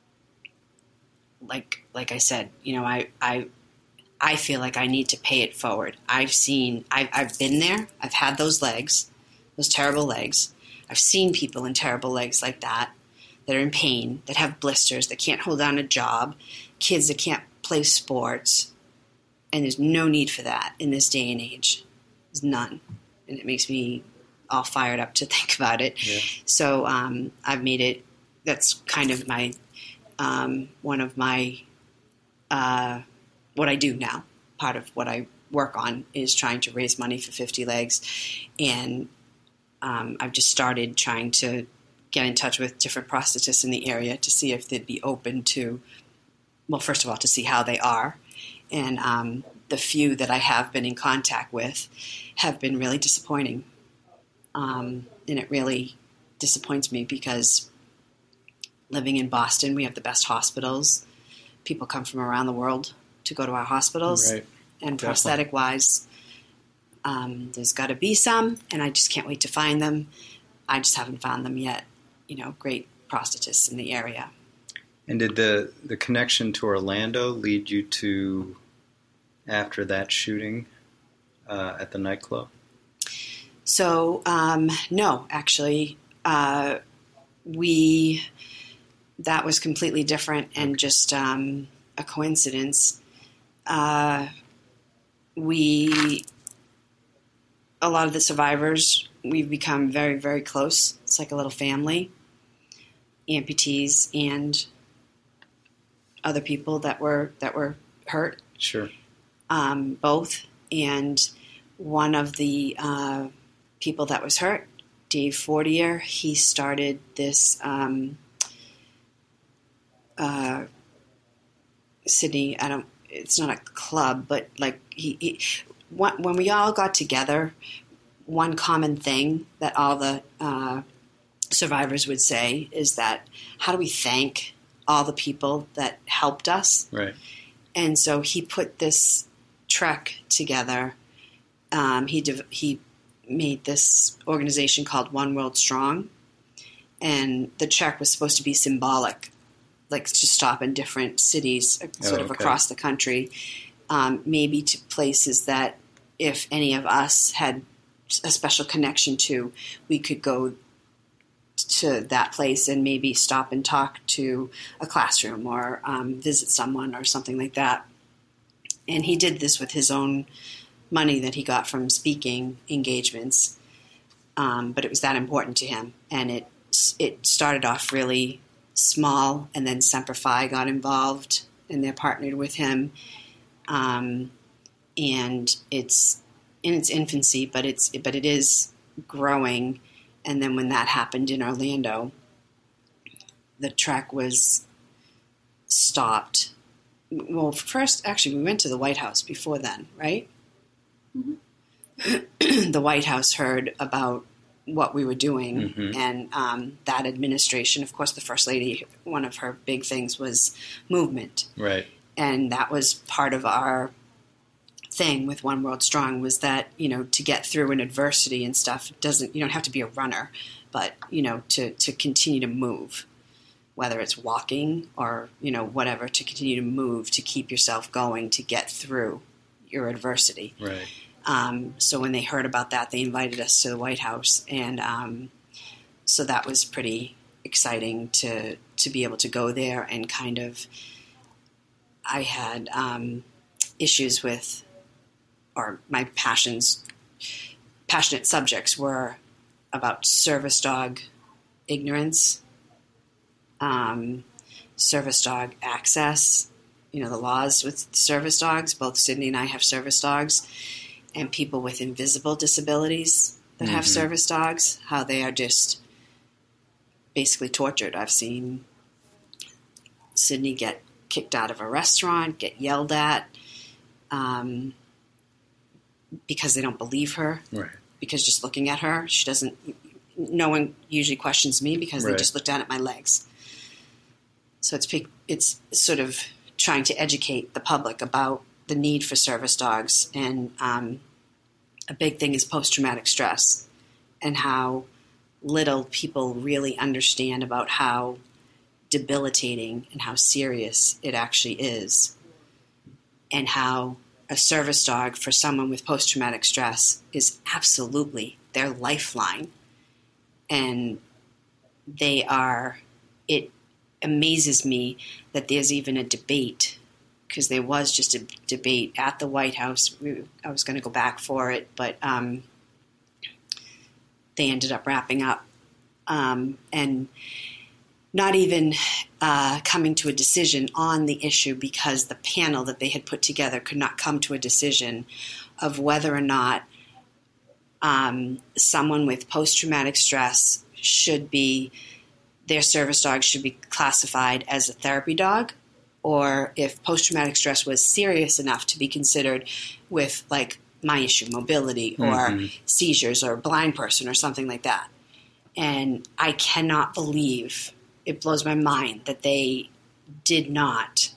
C: like like I said, you know, I I I feel like I need to pay it forward. I've seen, I've, I've been there. I've had those legs, those terrible legs. I've seen people in terrible legs like that, that are in pain, that have blisters, that can't hold down a job, kids that can't play sports. And there's no need for that in this day and age. There's none. And it makes me all fired up to think about it. Yeah. So um, I've made it, that's kind of my, um, one of my, uh, what I do now. Part of what I work on is trying to raise money for fifty Legs. And um, I've just started trying to get in touch with different prosthetists in the area to see if they'd be open to, well, first of all, to see how they are. And um, the few that I have been in contact with have been really disappointing. Um, and it really disappoints me because living in Boston, we have the best hospitals. People come from around the world to go to our hospitals. Right. And prosthetic-wise, um, there's got to be some, and I just can't wait to find them. I just haven't found them yet. You know, great prosthetists in the area.
B: And did the, the connection to Orlando lead you to, after that shooting uh, at the nightclub?
C: So, um, no, actually. Uh, we, that was completely different and okay. just um, a coincidence. Uh, we, a lot of the survivors, we've become very, very close. It's like a little family, amputees and other people that were, that were hurt.
B: Sure.
C: Um, both. And one of the, uh, people that was hurt, Dave Fortier, he started this, um, uh, Sydney, I don't, it's not a club, but like he, he when we all got together, one common thing that all the uh, survivors would say is that, how do we thank all the people that helped us?
B: Right.
C: And so he put this trek together. Um, he div- he made this organization called One World Strong, and the trek was supposed to be symbolic, like to stop in different cities sort oh, of okay. across the country, um, maybe to places that if any of us had a special connection to, we could go to that place and maybe stop and talk to a classroom or um, visit someone or something like that. And he did this with his own money that he got from speaking engagements, um, but it was that important to him. And it it started off really small, and then Semper Fi got involved, and they're partnered with him. Um, and it's in its infancy, but it's but it is growing. And then when that happened in Orlando, the trek was stopped. Well, first, actually, we went to the White House before then, right? Mm-hmm. The White House heard about what we were doing, mm-hmm. and um, that administration, of course, the First Lady, one of her big things was movement.
B: Right.
C: And that was part of our thing with One World Strong, was that, you know, to get through an adversity and stuff, doesn't, you don't have to be a runner, but, you know, to, to continue to move, whether it's walking or, you know, whatever, to continue to move, to keep yourself going, to get through your adversity.
B: Right.
C: Um, so when they heard about that, they invited us to the White House, and um, so that was pretty exciting to to be able to go there and kind of I had um, issues with, or my passions, passionate subjects were about service dog ignorance, um, service dog access, you know, the laws with service dogs. Both Sydney and I have service dogs, and people with invisible disabilities that mm-hmm. have service dogs, how they are just basically tortured. I've seen Sydney get kicked out of a restaurant, get yelled at um, because they don't believe her.
B: Right.
C: Because just looking at her, she doesn't, no one usually questions me because right. they just look down at my legs. So it's it's sort of trying to educate the public about the need for service dogs. And um, a big thing is post-traumatic stress and how little people really understand about how debilitating and how serious it actually is, and how a service dog for someone with post-traumatic stress is absolutely their lifeline. And they are, it amazes me that there's even a debate, because there was just a debate at the White House. We, I was going to go back for it, but um, they ended up wrapping up um, and not even uh, coming to a decision on the issue, because the panel that they had put together could not come to a decision of whether or not um, someone with post-traumatic stress should be, their service dog should be classified as a therapy dog, or if post-traumatic stress was serious enough to be considered with, like, my issue, mobility, or mm-hmm. seizures, or a blind person, or something like that. And I cannot believe, it blows my mind that they did not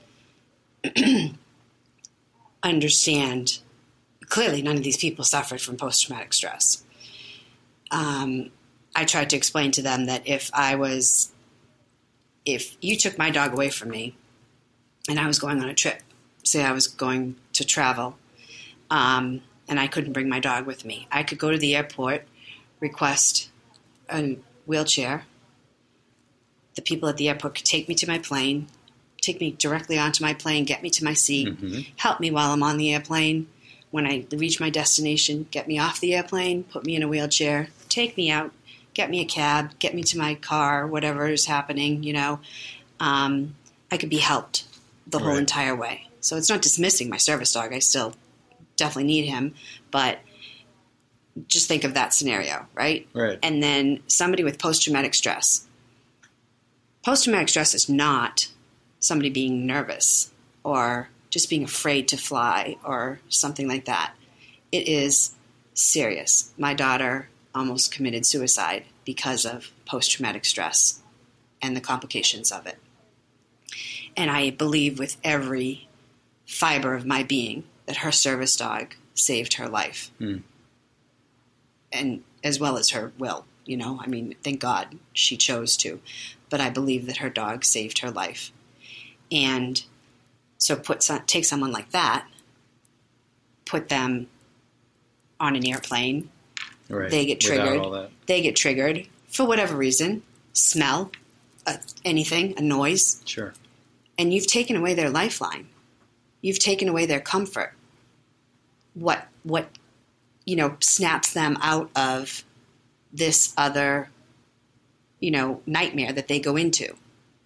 C: understand. Clearly, none of these people suffered from post-traumatic stress. Um, I tried to explain to them that if I was, if you took my dog away from me and I was going on a trip, say I was going to travel, um, and I couldn't bring my dog with me, I could go to the airport, request a wheelchair. The people at the airport could take me to my plane, take me directly onto my plane, get me to my seat, mm-hmm. help me while I'm on the airplane. When I reach my destination, get me off the airplane, put me in a wheelchair, take me out, get me a cab, get me to my car, whatever is happening, you know. Um, I could be helped the whole right. entire way. So it's not dismissing my service dog. I still definitely need him. But just think of that scenario, right?
B: Right.
C: And then somebody with post-traumatic stress. Post-traumatic stress is not somebody being nervous or just being afraid to fly or something like that. It is serious. My daughter almost committed suicide because of post-traumatic stress and the complications of it. And I believe with every fiber of my being that her service dog saved her life. Mm. And as well as her will, you know, I mean, thank God she chose to. But I believe that her dog saved her life. And so put some, take someone like that, put them on an airplane,
B: right.
C: they get triggered. They get triggered for whatever reason, smell, uh, anything, a noise.
B: Sure.
C: And you've taken away their lifeline. You've taken away their comfort. What, what, you know, snaps them out of this other, you know, nightmare that they go into.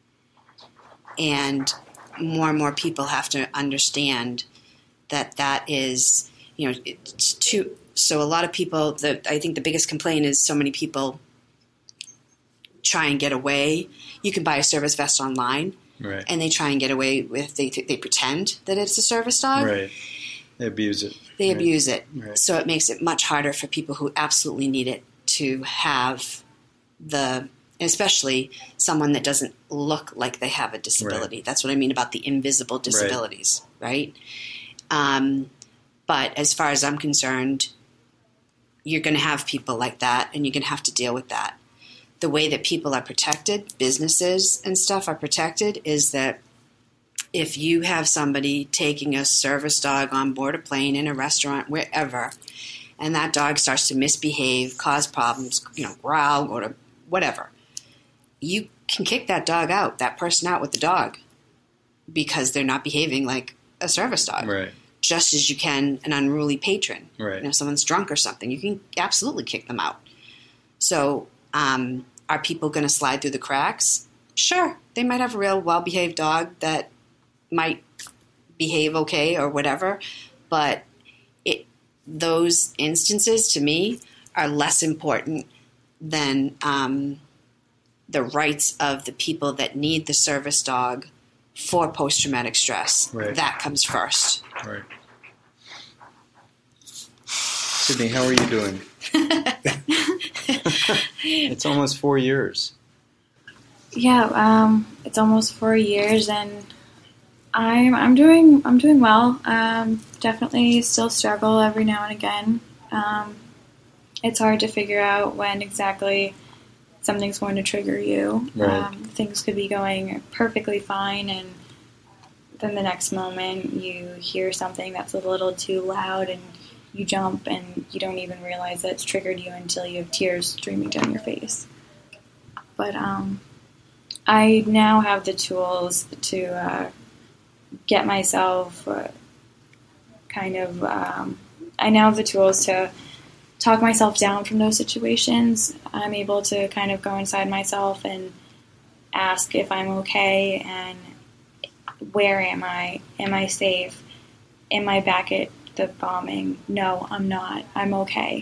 C: And more and more people have to understand that that is, you know, it's too, so a lot of people, the, I think the biggest complaint is so many people try and get away. You can buy a service vest online,
B: right.
C: and they try and get away with, they they pretend that it's a service dog.
B: Right. They abuse it.
C: They
B: right.
C: abuse it.
B: Right.
C: So it makes it much harder for people who absolutely need it to have the, especially someone that doesn't look like they have a disability. Right. That's what I mean about the invisible disabilities, right? right? Um, but as far as I'm concerned, you're going to have people like that, and you're going to have to deal with that. The way that people are protected, businesses and stuff are protected, is that if you have somebody taking a service dog on board a plane, in a restaurant, wherever, and that dog starts to misbehave, cause problems, you know, growl, go to whatever, you can kick that dog out, that person out with the dog. because they're not behaving like a service dog.
B: Right.
C: Just as you can an unruly patron.
B: Right.
C: You know, someone's drunk or something, you can absolutely kick them out. So um, are people going to slide through the cracks? Sure. They might have a real well-behaved dog that might behave okay or whatever, but it those instances to me are less important than um, the rights of the people that need the service dog for post-traumatic stress.
B: Right.
C: That comes first.
B: Right. Sydney, how are you doing? It's almost four years.
D: Yeah, um, it's almost four years, and I'm I'm doing I'm doing well. Um, definitely still struggle every now and again. Um, it's hard to figure out when exactly something's going to trigger you.
B: Right.
D: Um, things could be going perfectly fine, and then the next moment you hear something that's a little too loud, and you jump, and you don't even realize that it's triggered you until you have tears streaming down your face. But um, I now have the tools to uh, get myself uh, kind of, um, I now have the tools to talk myself down from those situations. I'm able to kind of go inside myself and ask if I'm okay and where am I? Am I safe? Am I back at the bombing? No, I'm not. I'm okay.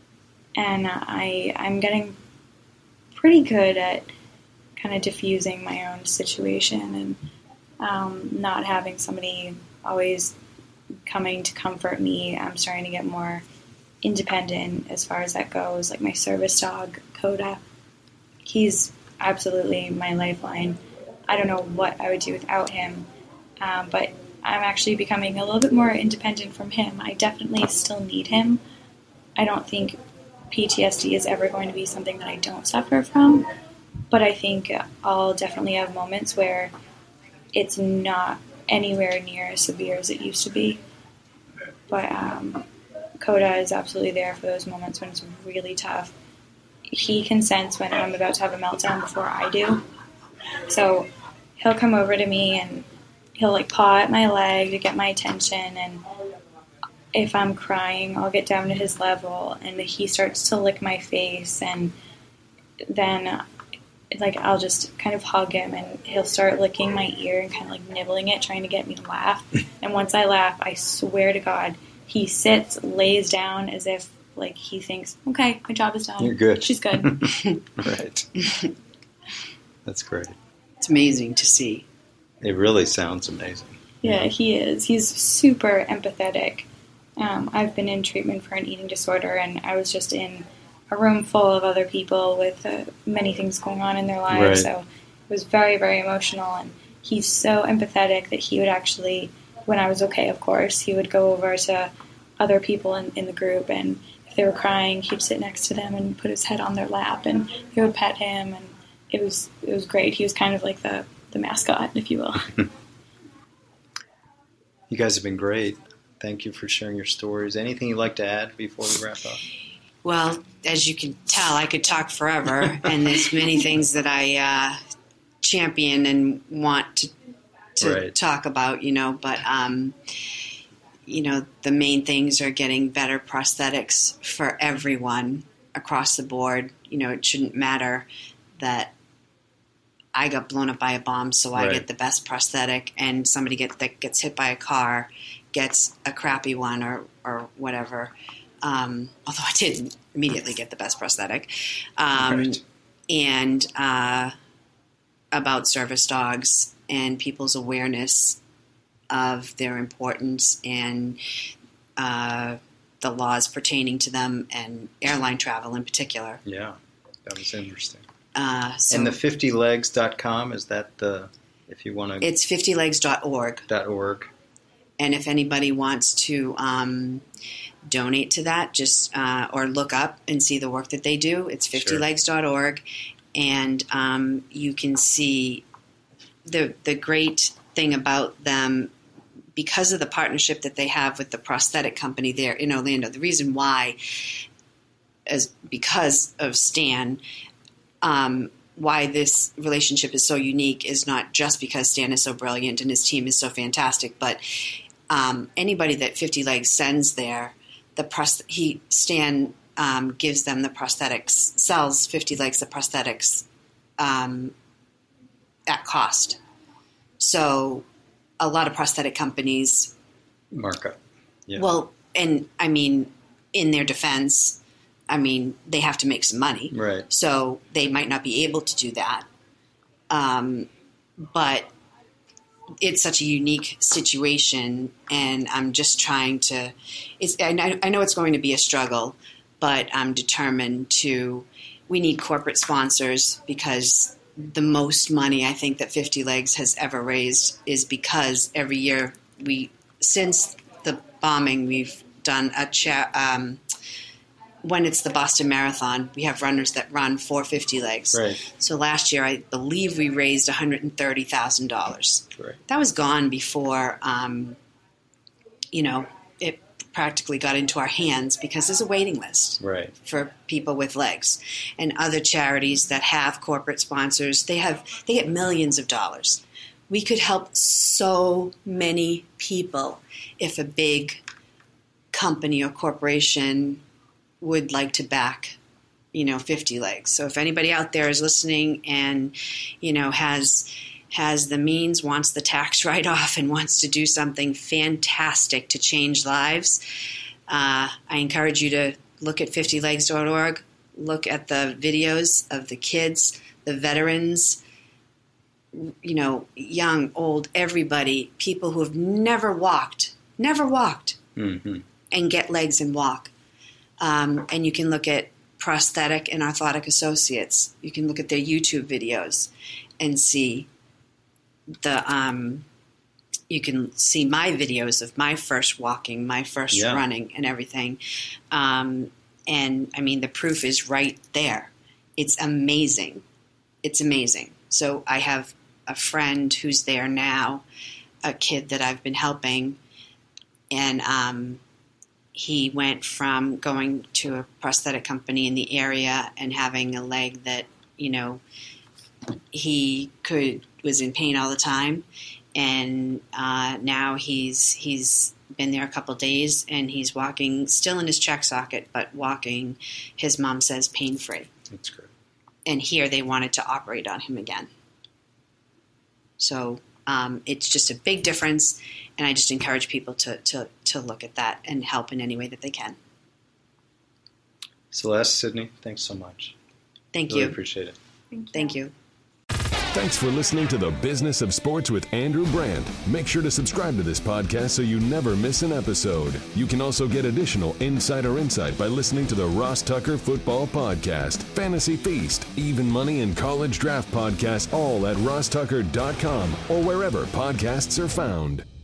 D: And I, I'm getting pretty good at kind of diffusing my own situation and um, not having somebody always coming to comfort me. I'm starting to get more independent as far as that goes. Like my service dog, Coda, he's absolutely my lifeline. I don't know what I would do without him, um, but I'm actually becoming a little bit more independent from him. I definitely still need him. I don't think P T S D is ever going to be something that I don't suffer from, but I think I'll definitely have moments where it's not anywhere near as severe as it used to be. But um, Coda is absolutely there for those moments when it's really tough. He can sense when I'm about to have a meltdown before I do. So he'll come over to me and he'll like paw at my leg to get my attention, and if I'm crying, I'll get down to his level and he starts to lick my face, and then like I'll just kind of hug him and he'll start licking my ear and kind of like nibbling it, trying to get me to laugh. And once I laugh, I swear to God, he sits, lays down as if like he thinks, okay, my job is done.
B: You're good.
D: She's good.
B: Right. That's great.
C: It's amazing to see.
B: It really sounds amazing.
D: Yeah, he is. He's super empathetic. Um, I've been in treatment for an eating disorder, and I was just in a room full of other people with uh, many things going on in their lives,
B: Right.
D: so it was very, very emotional, and he's so empathetic that he would actually, when I was okay, of course, he would go over to other people in, in the group, and if they were crying, he'd sit next to them and put his head on their lap, and they would pet him, and it was it was great. He was kind of like the, the mascot, if you will.
B: You guys have been great. Thank you for sharing your stories. Anything you'd like to add before we wrap up?
C: Well, as you can tell, I could talk forever, and there's many things that I uh, champion and want to to
B: Right.
C: talk about, you know, but, um, you know, the main things are getting better prosthetics for everyone across the board. You know, it shouldn't matter that I got blown up by a bomb, so I
B: Right.
C: get the best prosthetic, and somebody get, that gets hit by a car gets a crappy one or, or whatever. Um, although I didn't immediately get the best prosthetic. Um,
B: Right.
C: And uh, about service dogs and people's awareness of their importance and uh, the laws pertaining to them and airline travel in particular.
B: Yeah, that was interesting.
C: Uh, so
B: And the fifty legs dot com, is that the, if you want to,
C: it's fifty legs dot org.
B: .org.
C: And if anybody wants to um, donate to that, just uh, or look up and see the work that they do, it's fifty legs dot org. And um, you can see the the great thing about them, because of the partnership that they have with the prosthetic company there in Orlando. The reason why is because of Stan. Um, why this relationship is so unique is not just because Stan is so brilliant and his team is so fantastic, but um, anybody that fifty Legs sends there, the pros- he Stan um, gives them the prosthetics, sells fifty Legs the prosthetics um, at cost. So a lot of prosthetic companies
B: markup. Yeah.
C: Well, and I mean, in their defense, I mean, they have to make some money.
B: Right.
C: So they might not be able to do that. Um, but it's such a unique situation, and I'm just trying to it's, – I, I know it's going to be a struggle, but I'm determined to – we need corporate sponsors because the most money I think that fifty Legs has ever raised is because every year we – since the bombing, we've done a cha- – um, when it's the Boston Marathon, we have runners that run for fifty Legs.
B: Right.
C: So last year, I believe we raised one hundred thirty thousand dollars.
B: Right.
C: That was gone before, um, you know, it practically got into our hands because there's a waiting list
B: right.
C: for people with legs. And other charities that have corporate sponsors, they have they get millions of dollars. We could help so many people if a big company or corporation would like to back, you know, fifty Legs. So if anybody out there is listening and, you know, has has the means, wants the tax write-off, and wants to do something fantastic to change lives, uh, I encourage you to look at fifty legs dot org, look at the videos of the kids, the veterans, you know, young, old, everybody, people who have never walked, never walked,
B: mm-hmm.
C: and get legs and walk. Um, and you can look at Prosthetic and Orthotic Associates. You can look at their YouTube videos and see the. Um, you can see my videos of my first walking, my first
B: yeah.
C: running, and everything. Um, and I mean, the proof is right there. It's amazing. It's amazing. So I have a friend who's there now, a kid that I've been helping, and. Um, He went from going to a prosthetic company in the area and having a leg that, you know, he could was in pain all the time, and uh, now he's he's been there a couple of days and he's walking still in his check socket, but walking. His mom says pain free.
B: That's great.
C: And here they wanted to operate on him again. So um, it's just a big difference. And I just encourage people to, to, to look at that and help in any way that they can.
B: Celeste, Sydney, thanks so much.
C: Thank
B: really
C: you.
B: appreciate it.
D: Thank you.
C: Thank you.
A: Thanks for listening to The Business of Sports with Andrew Brandt. Make sure to subscribe to this podcast so you never miss an episode. You can also get additional insider insight by listening to the Ross Tucker Football Podcast, Fantasy Feast, Even Money, and College Draft Podcast, all at ross tucker dot com or wherever podcasts are found.